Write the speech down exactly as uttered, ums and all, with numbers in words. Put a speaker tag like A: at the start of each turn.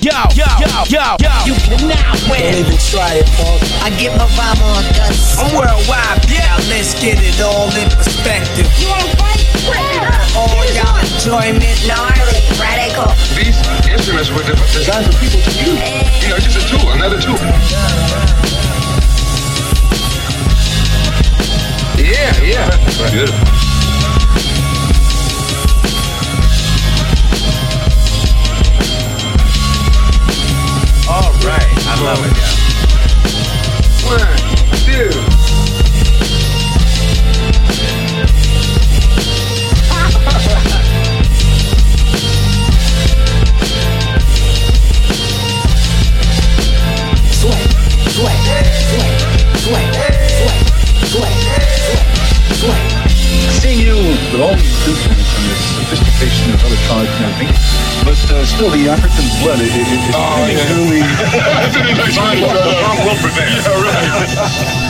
A: yo, yo, yo, yo, yo. You cannot win.
B: Don't even try it, punk.
C: I get my rhyme on guts.
A: I'm worldwide, yeah.
B: Now let's get it all in perspective.
C: You wanna fight?
B: For all y'all enjoyment.
C: Gnarly, radical.
D: These instruments were designed for people to use. You know, just a tool, another tool. Yeah, yeah. Beautiful.
E: All right, I love it, yeah.
D: One, two.
B: Sweat, sweat, sweat, sweat, sweat, sweat, sweat, sweat.
F: Seeing you with all these instruments and this sophistication of other tribes and everything, but uh, still the African blood, it, it, it's
D: Oh,
F: really,
D: yeah.
F: really...
D: That's an interesting one. Will prevail.